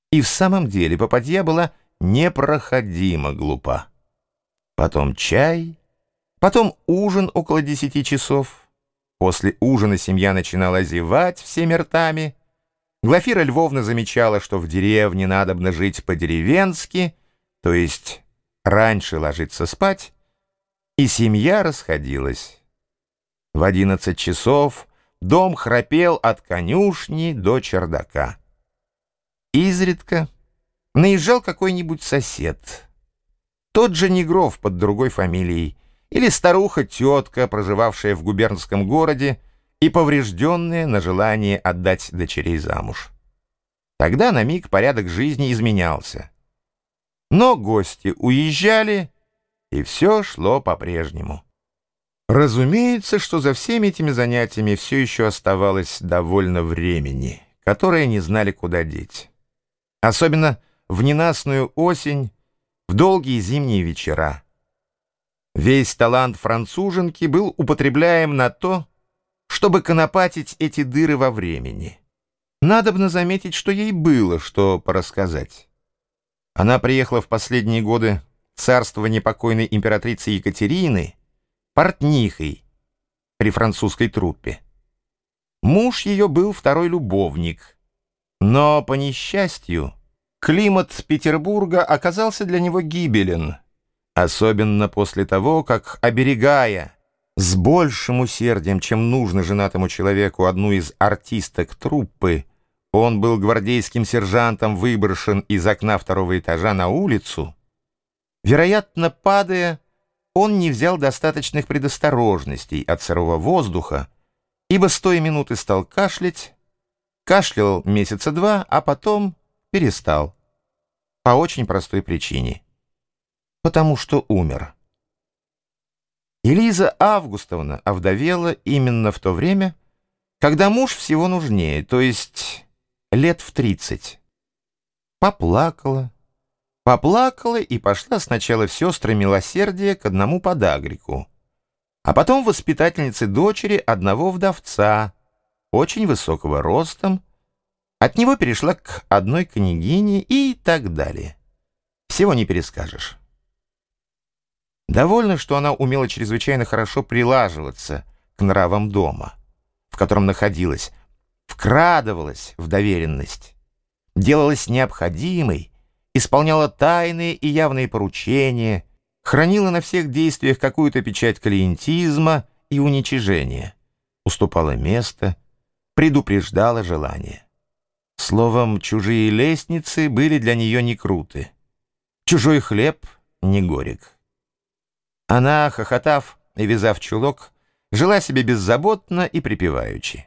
И в самом деле попадья была непроходимо глупа. Потом чай, потом ужин около 10 часов. После ужина семья начинала зевать всеми ртами. Глафира Львовна замечала, что в деревне надобно жить по-деревенски, то есть раньше ложиться спать, и семья расходилась. В 11 часов дом храпел от конюшни до чердака. Изредка наезжал какой-нибудь сосед, тот же Негров под другой фамилией, или старуха-тетка, проживавшая в губернском городе и поврежденная на желание отдать дочерей замуж. Тогда на миг порядок жизни изменялся. Но гости уезжали, и все шло по-прежнему. Разумеется, что за всеми этими занятиями все еще оставалось довольно времени, которое не знали, куда деть. Особенно в ненастную осень, в долгие зимние вечера. Весь талант француженки был употребляем на то, чтобы конопатить эти дыры во времени. Надобно заметить, что ей было что порассказать. Она приехала в последние годы царствования покойной императрицы Екатерины портнихой при французской труппе. Муж ее был второй любовник, но, по несчастью, климат Петербурга оказался для него гибелен, особенно после того, как, оберегая с большим усердием, чем нужно женатому человеку, одну из артисток труппы, он был гвардейским сержантом выброшен из окна второго этажа на улицу. Вероятно, падая, он не взял достаточных предосторожностей от сырого воздуха, ибо с той минуты стал кашлять, кашлял месяца 2, а потом перестал. По очень простой причине. Потому что умер. И Лиза Августовна овдовела именно в то время, когда муж всего нужнее, то есть лет в 30. Поплакала и пошла сначала в сестры милосердия к одному подагрику, а потом воспитательнице дочери одного вдовца, очень высокого ростом. От него перешла к одной княгине и так далее. Всего не перескажешь. Довольно, что она умела чрезвычайно хорошо прилаживаться к нравам дома, в котором находилась, вкрадывалась в доверенность, делалась необходимой, исполняла тайные и явные поручения, хранила на всех действиях какую-то печать клиентизма и уничижения, уступала место, предупреждала желание. Словом, чужие лестницы были для нее не круты, чужой хлеб не горек. Она, хохотав и вязав чулок, жила себе беззаботно и припеваючи.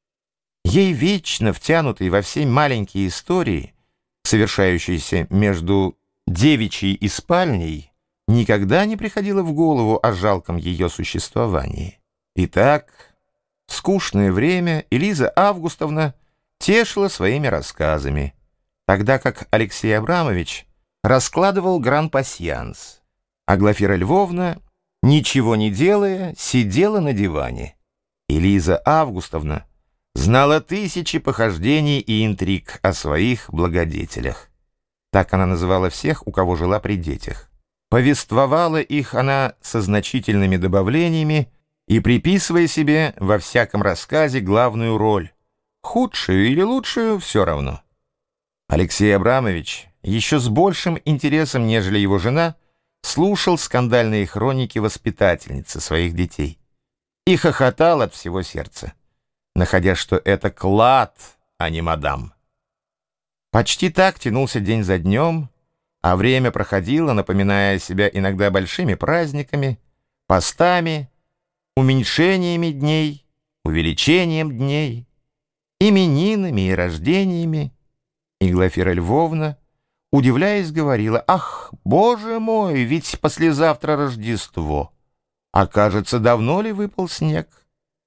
Ей вечно втянутой во все маленькие истории, совершающиеся между девичьей и спальней, никогда не приходило в голову о жалком ее существовании. Итак, в скучное время Элиза Августовна тешила своими рассказами, тогда как Алексей Абрамович раскладывал гран-пасьянс, а Глафира Львовна, ничего не делая, сидела на диване. Элиза Августовна знала 1000 похождений и интриг о своих благодетелях. Так она называла всех, у кого жила при детях. Повествовала их она со значительными добавлениями и приписывая себе во всяком рассказе главную роль, худшую или лучшую, все равно. Алексей Абрамович еще с большим интересом, нежели его жена, слушал скандальные хроники воспитательницы своих детей и хохотал от всего сердца, находя, что это клад, а не мадам. Почти так тянулся день за днем, а время проходило, напоминая себя иногда большими праздниками, постами, уменьшениями дней, увеличением дней, именинами и рождениями. И Глафира Львовна, удивляясь, говорила: «Ах, Боже мой, ведь послезавтра Рождество, а кажется, давно ли выпал снег?»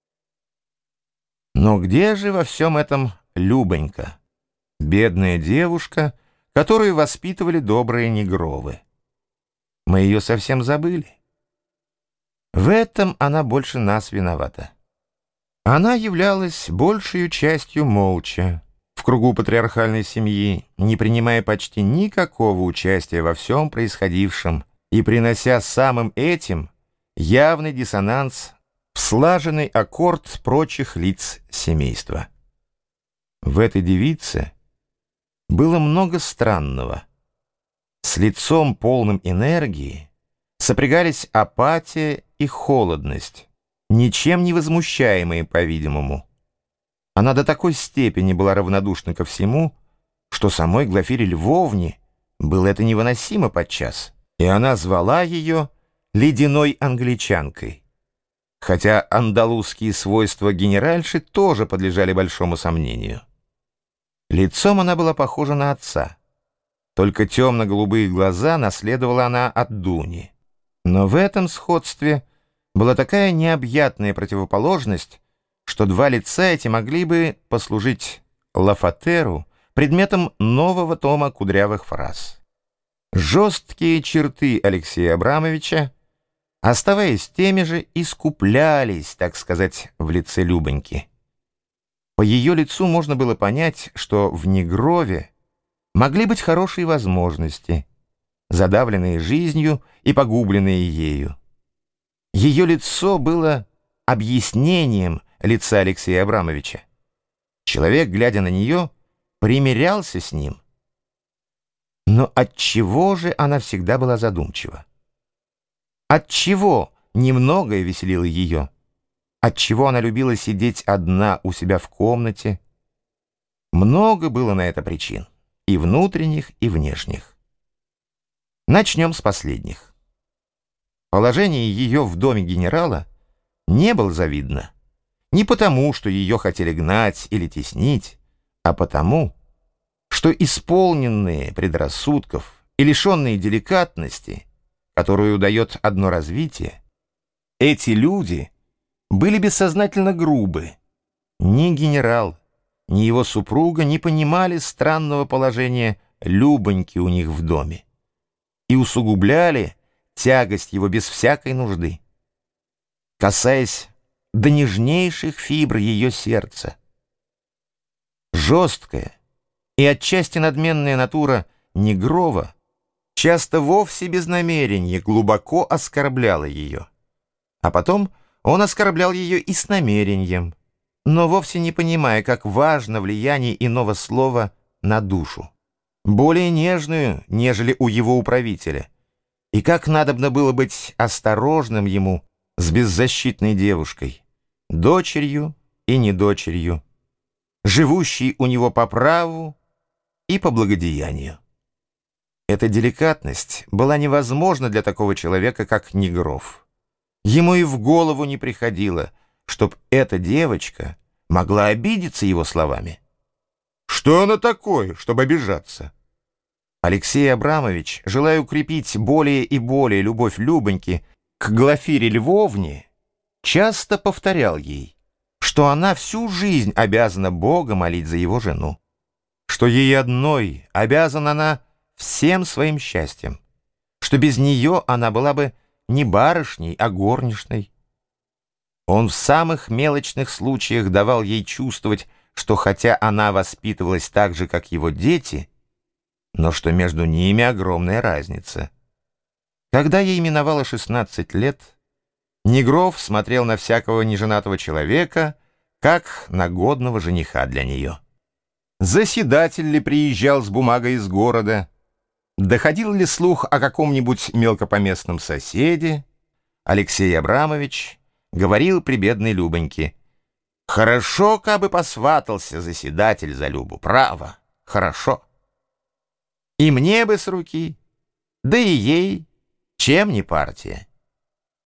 Но где же во всем этом Любонька, бедная девушка, которую воспитывали добрые Негровы? Мы ее совсем забыли. В этом она больше нас виновата. Она являлась большей частью молча, в в кругу патриархальной семьи, не принимая почти никакого участия во всем происходившем и принося самым этим явный диссонанс в слаженный аккорд прочих лиц семейства. В этой девице было много странного. С лицом полным энергии сопрягались апатия и холодность, ничем не возмущаемые, по-видимому. Она до такой степени была равнодушна ко всему, что самой Глафире Львовне было это невыносимо подчас, и она звала ее «ледяной англичанкой», хотя андалузские свойства генеральши тоже подлежали большому сомнению. Лицом она была похожа на отца, только темно-голубые глаза наследовала она от Дуни. Но в этом сходстве была такая необъятная противоположность, что два лица эти могли бы послужить Лафатеру предметом нового тома кудрявых фраз. Жесткие черты Алексея Абрамовича, оставаясь теми же, искуплялись, так сказать, в лице Любоньки. По ее лицу можно было понять, что в Негрове могли быть хорошие возможности, задавленные жизнью и погубленные ею. Ее лицо было объяснением лица Алексея Абрамовича. Человек, глядя на нее, примирялся с ним. Но отчего же она всегда была задумчива? Отчего немногое веселило ее? Отчего она любила сидеть одна у себя в комнате? Много было на это причин, и внутренних, и внешних. Начнем с последних. Положение ее в доме генерала не было завидно. Не потому, что ее хотели гнать или теснить, а потому, что исполненные предрассудков и лишенные деликатности, которую дает одно развитие, эти люди были бессознательно грубы. Ни генерал, ни его супруга не понимали странного положения Любоньки у них в доме и усугубляли тягость его без всякой нужды, касаясь до нежнейших фибр ее сердца. Жесткая и отчасти надменная натура Негрова часто вовсе без намерения глубоко оскорбляла ее, а потом он оскорблял ее и с намерением, но вовсе не понимая, как важно влияние иного слова на душу, более нежную, нежели у его управителя, и как надобно было быть осторожным ему с беззащитной девушкой, дочерью и недочерью, живущей у него по праву и по благодеянию. Эта деликатность была невозможна для такого человека, как Негров. Ему и в голову не приходило, чтоб эта девочка могла обидеться его словами. Что она такое, чтобы обижаться? Алексей Абрамович, желая укрепить более и более любовь Любоньки к Глафире Львовне, часто повторял ей, что она всю жизнь обязана Бога молить за его жену, что ей одной обязана она всем своим счастьем, что без нее она была бы не барышней, а горничной. Он в самых мелочных случаях давал ей чувствовать, что хотя она воспитывалась так же, как его дети, но что между ними огромная разница. Когда ей миновало 16 лет, Негров смотрел на всякого неженатого человека, как на годного жениха для нее. Заседатель ли приезжал с бумагой из города, доходил ли слух о каком-нибудь мелкопоместном соседе, Алексей Абрамович говорил при бедной Любоньке: «Хорошо, кабы посватался заседатель за Любу, право, хорошо. И мне бы с руки, да и ей, чем не партия».